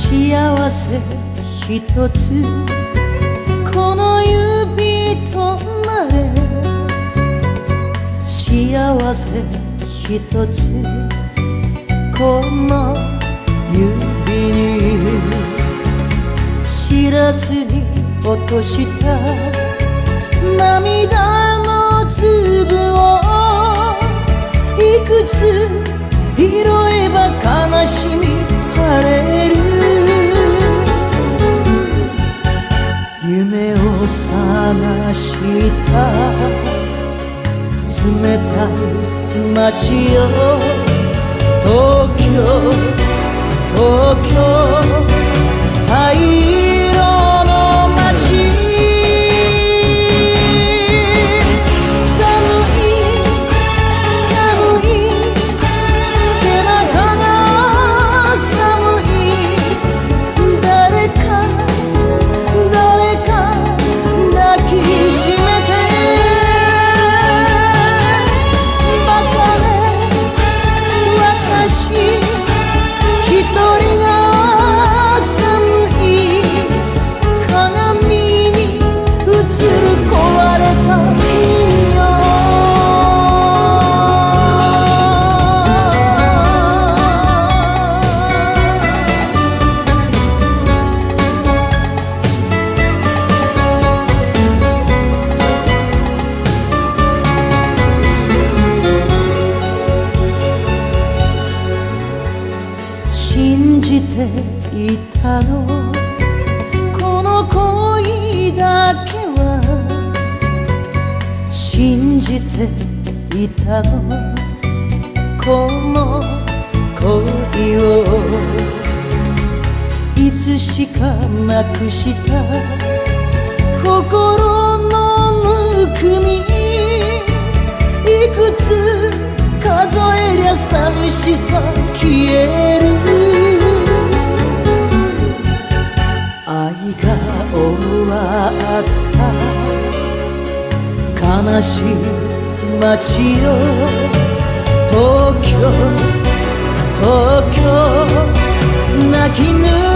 幸せ一つこの指となれ、幸せ一つこの指に、知らずに落とした涙の粒をいくつ拾えば悲しみ晴れる。夢を探した冷たい街よ、東京東京灰色の街。信じていたのこの恋だけは、信じていたのこの恋を、いつしかなくした心のぬくみ、いくつ数えりゃ寂しさ消える。愛が終わった悲しい街よ、東京東京泣きぬ